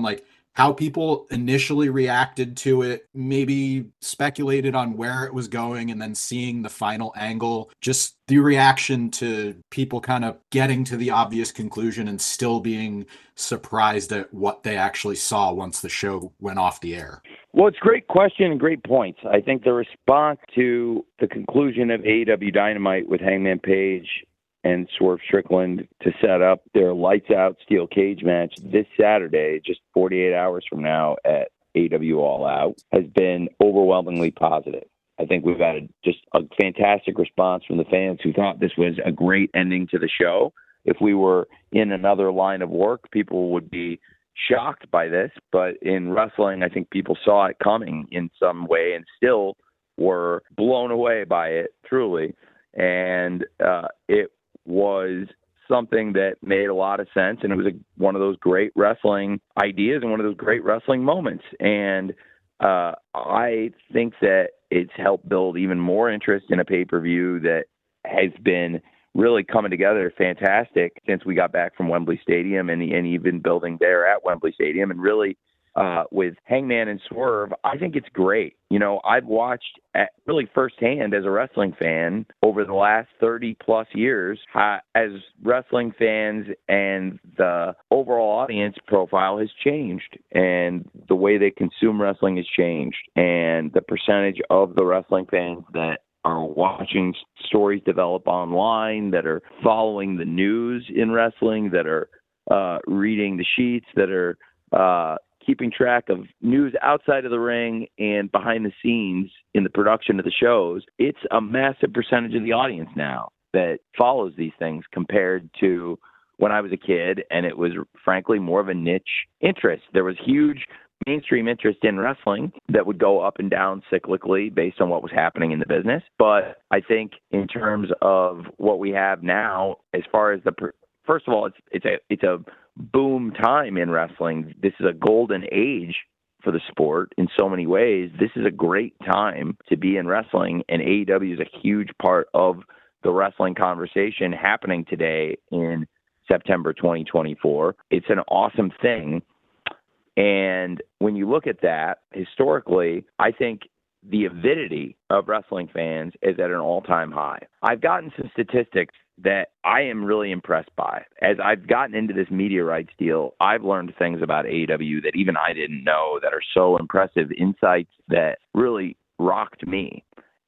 S14: how people initially reacted to it, maybe speculated on where it was going, and then seeing the final angle, just the reaction to people kind of getting to the obvious conclusion and still being surprised at what they actually saw once the show went off the air?
S2: Well, it's a great question and great points. I think the response to the conclusion of A E W Dynamite with Hangman Page and Swerve Strickland to set up their lights out steel cage match this Saturday, just forty-eight hours from now at A E W All Out, has been overwhelmingly positive. I think we've had a, just a fantastic response from the fans who thought this was a great ending to the show. If we were in another line of work, people would be shocked by this, but in wrestling, I think people saw it coming in some way and still were blown away by it, truly. And uh, it was something that made a lot of sense, and it was a, one of those great wrestling ideas and one of those great wrestling moments. And uh, I think that it's helped build even more interest in a pay-per-view that has been really coming together fantastic since we got back from Wembley Stadium, and, and even building there at Wembley Stadium. And really, uh, with Hangman and Swerve, I think it's great. You know, I've watched at really firsthand as a wrestling fan over the last thirty plus years, how, as wrestling fans and the overall audience profile has changed, and the way they consume wrestling has changed, and the percentage of the wrestling fans that are watching stories develop online, that are following the news in wrestling, that are uh, reading the sheets, that are uh, keeping track of news outside of the ring and behind the scenes in the production of the shows. It's a massive percentage of the audience now that follows these things compared to when I was a kid, and it was frankly more of a niche interest. There was huge mainstream interest in wrestling that would go up and down cyclically based on what was happening in the business. But I think in terms of what we have now, as far as the, first of all, it's, it's a, it's a boom time in wrestling. This is a golden age for the sport in so many ways. This is a great time to be in wrestling, and A E W is a huge part of the wrestling conversation happening today in September twenty twenty-four. It's an awesome thing. And when you look at that historically, I think the avidity of wrestling fans is at an all-time high. I've gotten some statistics that I am really impressed by. As I've gotten into this media rights deal, I've learned things about A E W that even I didn't know, that are so impressive, insights that really rocked me.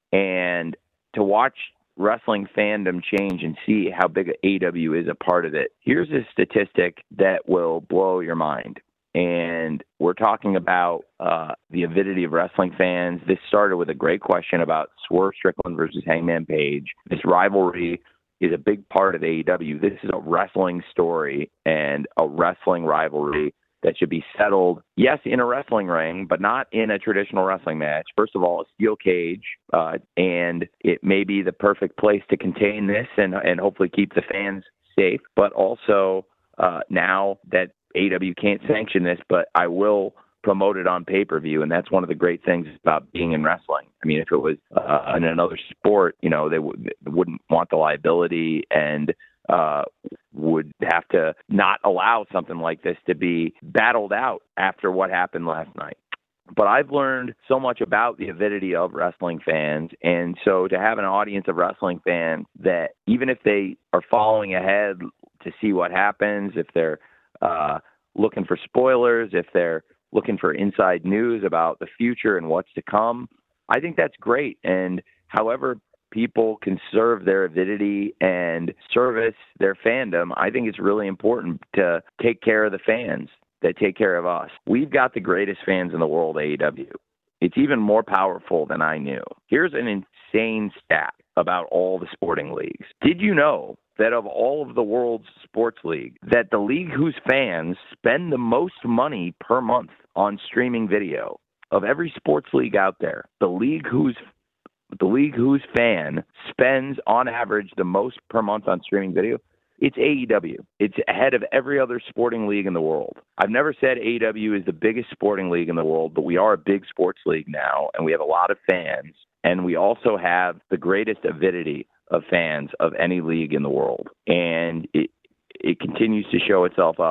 S2: And to watch wrestling fandom change and see how big A E W is a part of it, here's a statistic that will blow your mind. And we're talking about uh, the avidity of wrestling fans. This started with a great question about Swerve Strickland versus Hangman Page. This rivalry is a big part of A E W. This is a wrestling story and a wrestling rivalry that should be settled, yes, in a wrestling ring, but not in a traditional wrestling match. First of all, a steel cage, uh, and it may be the perfect place to contain this and, and hopefully keep the fans safe. But also uh, now that A E W can't sanction this, but I will promote it on pay-per-view, and that's one of the great things about being in wrestling. I mean, if it was uh, in another sport, you know, they, w- they wouldn't want the liability and uh, would have to not allow something like this to be battled out after what happened last night. But I've learned so much about the avidity of wrestling fans, and so to have an audience of wrestling fans that even if they are following ahead to see what happens, if they're uh, looking for spoilers, if they're looking for inside news about the future and what's to come, I think that's great. And however people can serve their avidity and service their fandom, I think it's really important to take care of the fans that take care of us. We've got the greatest fans in the world, A E W. It's even more powerful than I knew. Here's an insane stat about all the sporting leagues. Did you know that of all of the world's sports leagues, that the league whose fans spend the most money per month on streaming video, of every sports league out there, the league whose the league whose fan spends on average the most per month on streaming video, it's A E W. It's ahead of every other sporting league in the world. I've never said A E W is the biggest sporting league in the world, but we are a big sports league now, and we have a lot of fans, and we also have the greatest avidity of fans of any league in the world. And it it continues to show itself up.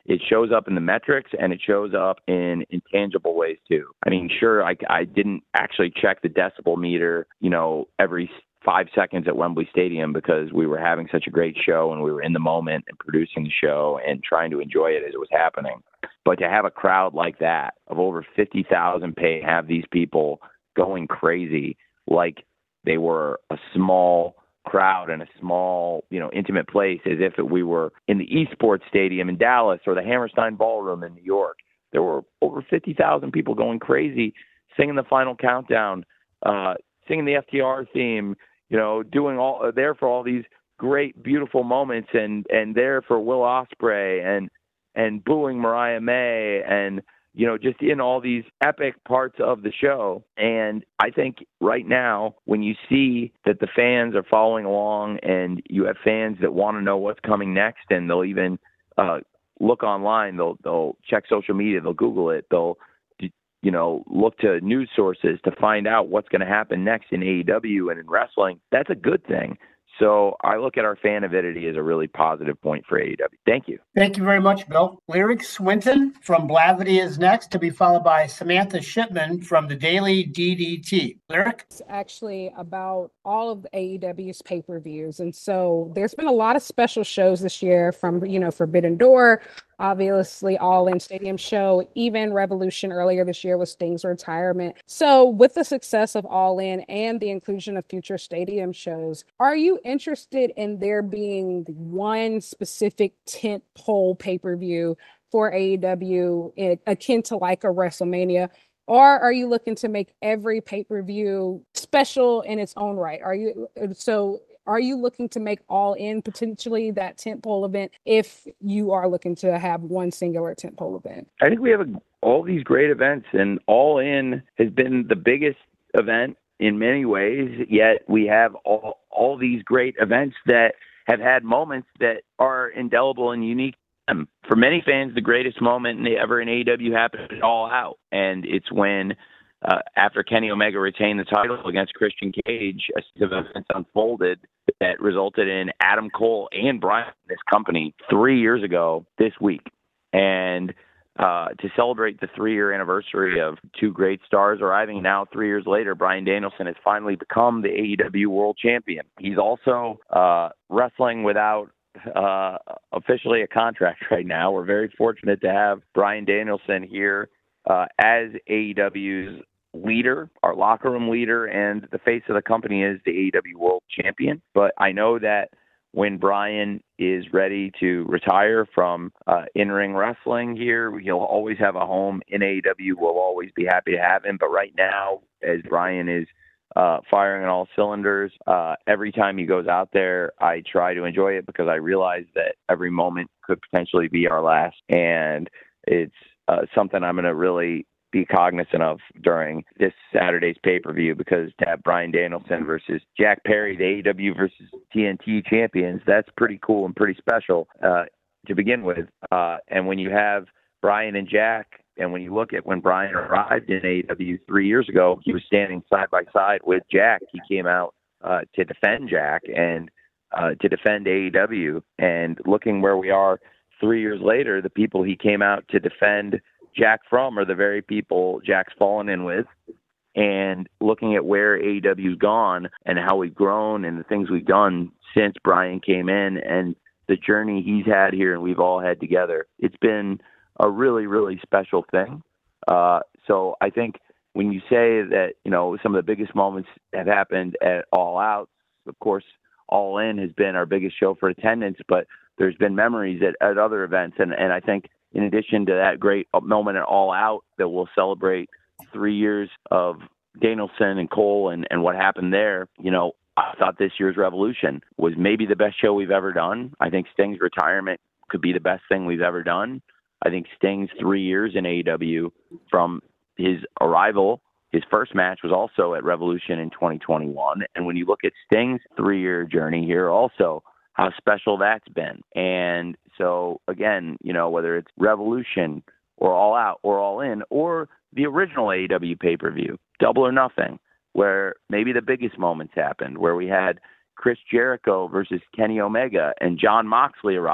S2: it shows up in the metrics and it shows up in intangible ways too. I mean, sure, I, I didn't actually check the decibel meter, you know, every five seconds at Wembley Stadium because we were having such a great show and we were in the moment and producing the show and trying to enjoy it as it was happening. But to have a crowd like that of over fifty thousand pay, have these people going crazy like they were a small crowd in a small, you know, intimate place, as if it, we were in the eSports Stadium in Dallas or the Hammerstein Ballroom in New York. There were over fifty thousand people going crazy, singing the final countdown, uh, singing the F T R theme, you know, doing all uh, there for all these great, beautiful moments, and and there for Will Ospreay and and booing Mariah May, and you know, just in all these epic parts of the show. And I think right now, when you see that the fans are following along and you have fans that want to know what's coming next, and they'll even uh, look online, they'll they'll check social media, they'll Google it, they'll you know, look to news sources to find out what's going to happen next in A E W and in wrestling, that's a good thing. So I look at our fan avidity as a really positive point for A E W. Thank you.
S3: Thank you very much, Bill. Lyric Swinton from Blavity is next, to be followed by Samantha Shipman from the Daily D D T. Lyric?
S15: It's actually about all of the A E W's pay-per-views. And so there's been a lot of special shows this year, from, you know, Forbidden Door, obviously All In Stadium Show, even Revolution earlier this year with Sting's retirement. So with the success of All In and the inclusion of future stadium shows, are you interested in there being one specific tent pole pay-per-view for A E W, it, akin to like a WrestleMania? Or are you looking to make every pay-per-view special in its own right? Are you so are you looking to make All In potentially that tentpole event if you are looking to have one singular tentpole event?
S2: I think we have a, all these great events, and All In has been the biggest event in many ways, yet we have all, all these great events that have had moments that are indelible and unique. For many fans, the greatest moment ever in A E W happened at All Out, and it's when, uh, after Kenny Omega retained the title against Christian Cage, a series of events unfolded that resulted in Adam Cole and Bryan in this company three years ago this week. And uh, to celebrate the three-year anniversary of two great stars arriving, now three years later, Bryan Danielson has finally become the A E W World Champion. He's also uh, wrestling without uh officially a contract right now. We're very fortunate to have Bryan Danielson here uh as A E W's leader, our locker room leader, and the face of the company is the A E W World Champion. But I know that when Bryan is ready to retire from uh, in-ring wrestling here, he'll always have a home in A E W. We'll always be happy to have him. But right now, as Bryan is Uh, firing on all cylinders. Uh, every time he goes out there, I try to enjoy it because I realize that every moment could potentially be our last. And it's uh, something I'm going to really be cognizant of during this Saturday's pay-per-view, because to have Bryan Danielson versus Jack Perry, the A E W versus T N T champions, that's pretty cool and pretty special uh, to begin with. Uh, and when you have Bryan and Jack, and when you look at when Bryan arrived in A E W three years ago, he was standing side by side with Jack. He came out uh, to defend Jack and uh, to defend A E W. And looking where we are three years later, the people he came out to defend Jack from are the very people Jack's fallen in with. And looking at where A E W's gone and how we've grown and the things we've done since Bryan came in and the journey he's had here and we've all had together, it's been a really, really special thing. Uh, so I think when you say that, you know, some of the biggest moments have happened at All Out, of course, All In has been our biggest show for attendance, but there's been memories at, at other events. And, and I think in addition to that great moment at All Out that we'll celebrate three years of Danielson and Cole and, and what happened there, you know, I thought this year's Revolution was maybe the best show we've ever done. I think Sting's retirement could be the best thing we've ever done. I think Sting's three years in A E W from his arrival, his first match was also at Revolution in twenty twenty-one. And when you look at Sting's three-year journey here also, how special that's been. And so, again, you know, whether it's Revolution or All Out or All In or the original A E W pay-per-view, Double or Nothing, where maybe the biggest moments happened, where we had Chris Jericho versus Kenny Omega and Jon Moxley arrived.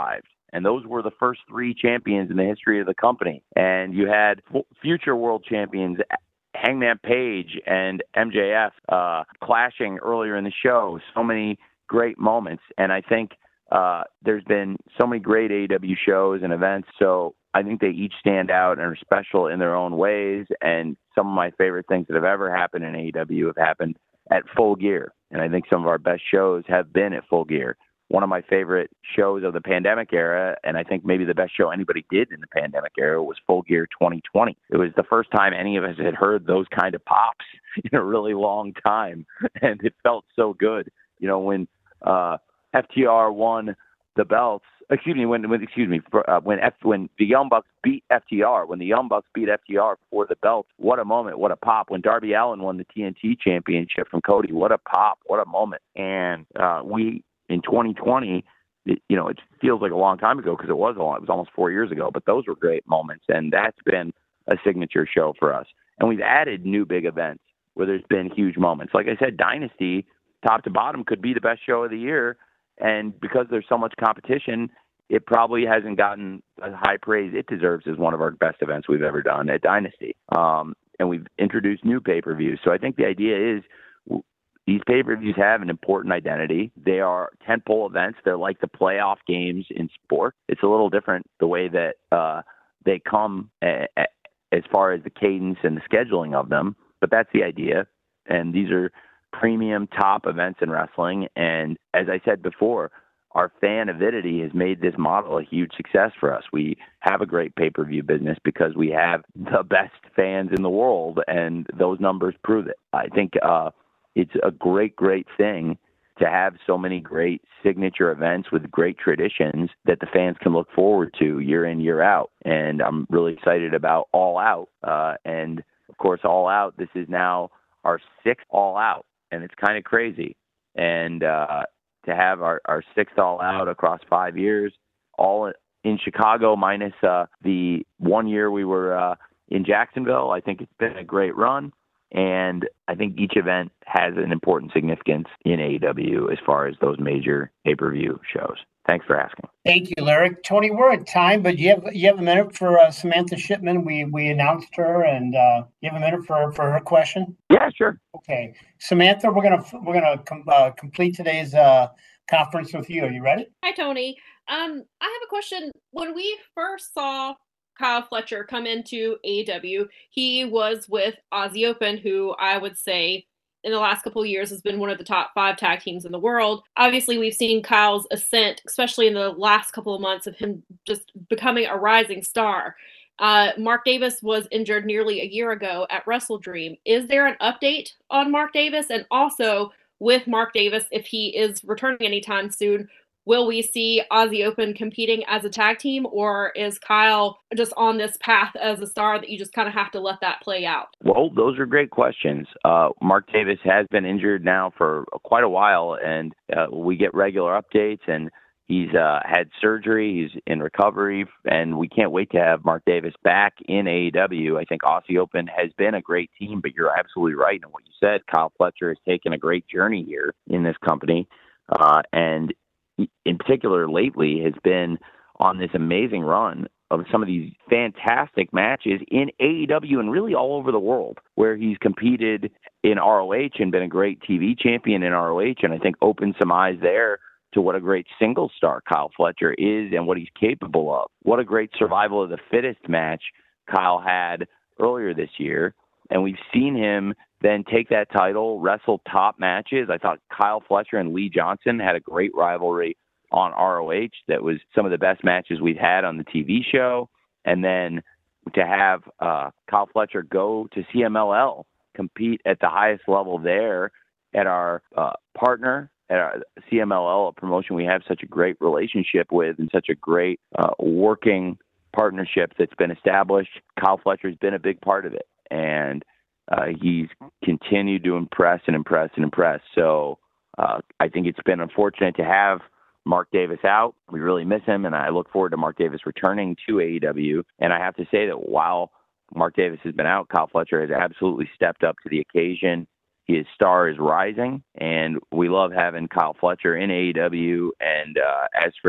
S2: And those were the first three champions in the history of the company. And you had f- future world champions, Hangman Page and M J F, uh, clashing earlier in the show. So many great moments. And I think uh, there's been so many great A E W shows and events. So I think they each stand out and are special in their own ways. And some of my favorite things that have ever happened in A E W have happened at Full Gear. And I think some of our best shows have been at Full Gear. One of my favorite shows of the pandemic era, and I think maybe the best show anybody did in the pandemic era, was Full Gear twenty twenty. It was the first time any of us had heard those kind of pops in a really long time, and it felt so good. You know, when uh, F T R won the belts, excuse me, when, when excuse me, for, uh, when F, when the Young Bucks beat F T R, when the Young Bucks beat F T R for the belts, what a moment, what a pop. When Darby Allin won the T N T championship from Cody, what a pop, what a moment. And uh, we, in twenty twenty, it, you know, it feels like a long time ago because it was a long, it was almost four years ago, but those were great moments. And that's been a signature show for us. And we've added new big events where there's been huge moments. Like I said, Dynasty, top to bottom, could be the best show of the year. And because there's so much competition, it probably hasn't gotten the high praise it deserves as one of our best events we've ever done at Dynasty. Um, and we've introduced new pay-per-views. So I think the idea is these pay-per-views have an important identity. They are tentpole events. They're like the playoff games in sport. It's a little different the way that uh, they come a, a, as far as the cadence and the scheduling of them, but that's the idea. And these are premium top events in wrestling. And as I said before, our fan avidity has made this model a huge success for us. We have a great pay-per-view business because we have the best fans in the world, and those numbers prove it. I think uh, it's a great, great thing to have so many great signature events with great traditions that the fans can look forward to year in, year out. And I'm really excited about All Out. Uh, and, of course, All Out, this is now our sixth All Out, and it's kind of crazy. And uh, to have our, our sixth All Out across five years, all in Chicago minus uh, the one year we were uh, in Jacksonville, I think it's been a great run. And I think each event has an important significance in A E W as far as those major pay-per-view shows. Thanks for asking.
S3: Thank you, Lyric. Tony, we're at time, but you have you have a minute for uh, Samantha Shipman. We we announced her, and uh, you have a minute for for her question.
S2: Yeah, sure.
S3: Okay, Samantha, we're gonna we're gonna com- uh, complete today's uh, conference with you. Are you ready?
S16: Hi, Tony. Um, I have a question. When we first saw Kyle Fletcher come into A E W, he was with Aussie Open, who I would say in the last couple of years has been one of the top five tag teams in the world. Obviously, we've seen Kyle's ascent, especially in the last couple of months of him just becoming a rising star. Uh, Mark Davis was injured nearly a year ago at Wrestle Dream. Is there an update on Mark Davis? And also with Mark Davis, if he is returning anytime soon, will we see Aussie Open competing as a tag team, or is Kyle just on this path as a star that you just kind of have to let that play out?
S2: Well, those are great questions. Uh, Mark Davis has been injured now for quite a while, and uh, we get regular updates, and he's uh, had surgery. He's in recovery, and we can't wait to have Mark Davis back in A E W. I think Aussie Open has been a great team, but you're absolutely right in what you said. Kyle Fletcher has taken a great journey here in this company, uh, and in particular lately has been on this amazing run of some of these fantastic matches in A E W and really all over the world, where he's competed in R O H and been a great T V champion in R O H, and I think opened some eyes there to what a great single star Kyle Fletcher is and what he's capable of. What a great survival of the fittest match Kyle had earlier this year. And we've seen him then take that title, wrestle top matches. I thought Kyle Fletcher and Lee Johnson had a great rivalry on R O H that was some of the best matches we've had on the T V show. And then to have uh, Kyle Fletcher go to C M L L, compete at the highest level there at our uh, partner, at our C M L L, a promotion we have such a great relationship with and such a great uh, working partnership that's been established. Kyle Fletcher's been a big part of it. And uh, he's continued to impress and impress and impress. So uh, I think it's been unfortunate to have Mark Davis out. We really miss him, and I look forward to Mark Davis returning to A E W. And I have to say that while Mark Davis has been out, Kyle Fletcher has absolutely stepped up to the occasion. His star is rising, and we love having Kyle Fletcher in A E W. And uh, as for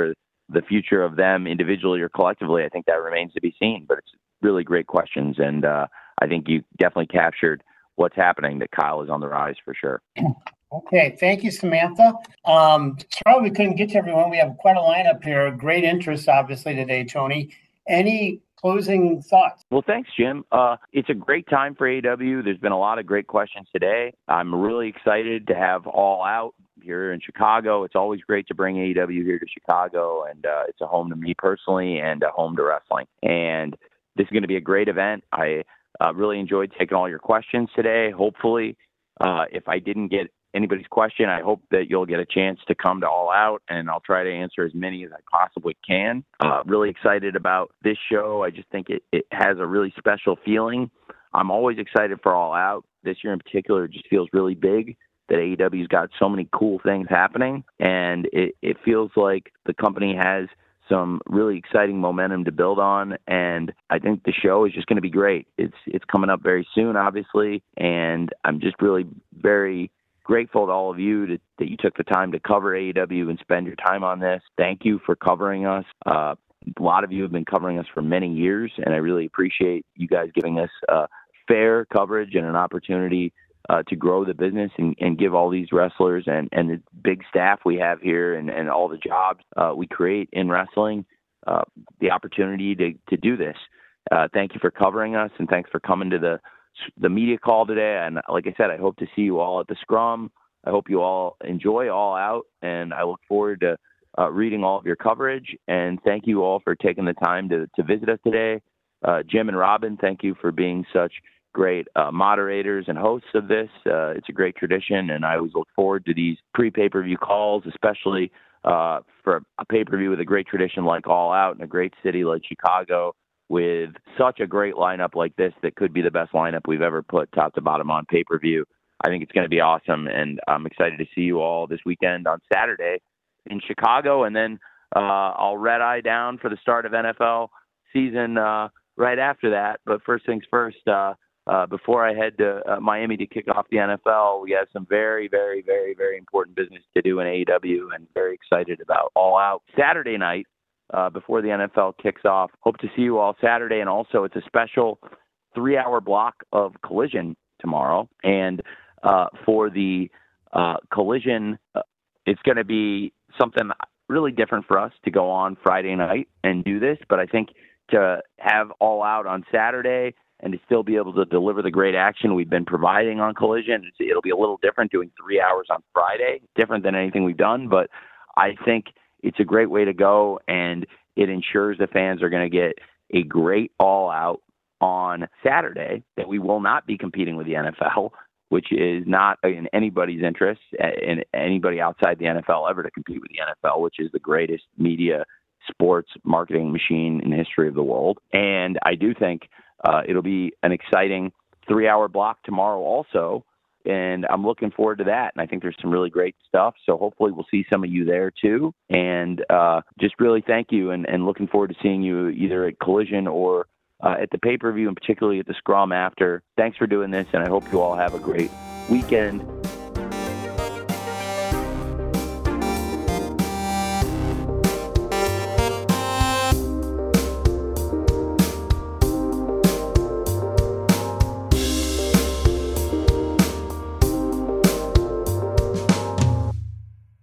S2: the future of them individually or collectively, I think that remains to be seen. But it's really great questions, and uh, I think you definitely captured what's happening, that Kyle is on the rise for sure.
S3: Okay, thank you, Samantha. Um, sorry we couldn't get to everyone. We have quite a lineup here. Great interest, obviously, today, Tony. Any closing thoughts?
S2: Well, thanks, Jim. Uh, it's a great time for A E W. There's been a lot of great questions today. I'm really excited to have All Out here in Chicago. It's always great to bring A E W here to Chicago, and uh, it's a home to me personally and a home to wrestling. And this is going to be a great event. I uh, really enjoyed taking all your questions today. Hopefully, uh, if I didn't get anybody's question, I hope that you'll get a chance to come to All Out, and I'll try to answer as many as I possibly can. Uh, really excited about this show. I just think it, it has a really special feeling. I'm always excited for All Out. This year in particular, it just feels really big that A E W's got so many cool things happening, and it, it feels like the company has some really exciting momentum to build on, and I think the show is just going to be great. It's it's coming up very soon, obviously, and I'm just really very grateful to all of you to, that you took the time to cover A E W and spend your time on this. Thank you for covering us. Uh, a lot of you have been covering us for many years, and I really appreciate you guys giving us uh, fair coverage and an opportunity uh, to grow the business and, and give all these wrestlers and, and the big staff we have here and, and all the jobs uh, we create in wrestling uh, the opportunity to, to do this. Uh, thank you for covering us, and thanks for coming to the the media call today. And like I said, I hope to see you all at the Scrum. I hope you all enjoy All Out, and I look forward to uh, reading all of your coverage. And thank you all for taking the time to, to visit us today. Uh, Jim and Robin, thank you for being such great uh, moderators and hosts of this. Uh, it's a great tradition, and I always look forward to these pre-pay-per-view calls, especially uh, for a pay-per-view with a great tradition like All Out in a great city like Chicago, with such a great lineup like this that could be the best lineup we've ever put top to bottom on pay-per-view. I think it's going to be awesome, and I'm excited to see you all this weekend on Saturday in Chicago, and then uh, I'll red-eye down for the start of N F L season uh, right after that. But first things first, uh, uh, before I head to uh, Miami to kick off the N F L, we have some very, very, very, very important business to do in A E W, and very excited about All Out Saturday night. Uh, before the N F L kicks off. Hope to see you all Saturday. And also it's a special three hour block of Collision tomorrow. And uh, for the uh, Collision, uh, it's going to be something really different for us to go on Friday night and do this. But I think to have All Out on Saturday and to still be able to deliver the great action we've been providing on Collision, it's, it'll be a little different doing three hours on Friday, different than anything we've done. But I think it's a great way to go, and it ensures the fans are going to get a great All Out on Saturday, that we will not be competing with the N F L, which is not in anybody's interest, in anybody outside the N F L ever to compete with the N F L, which is the greatest media sports marketing machine in the history of the world. And I do think uh, it'll be an exciting three-hour block tomorrow also, and I'm looking forward to that. And I think there's some really great stuff. So hopefully we'll see some of you there too. And uh, just really thank you, and, and looking forward to seeing you either at Collision or uh, at the pay-per-view, and particularly at the Scrum after. Thanks for doing this, and I hope you all have a great weekend.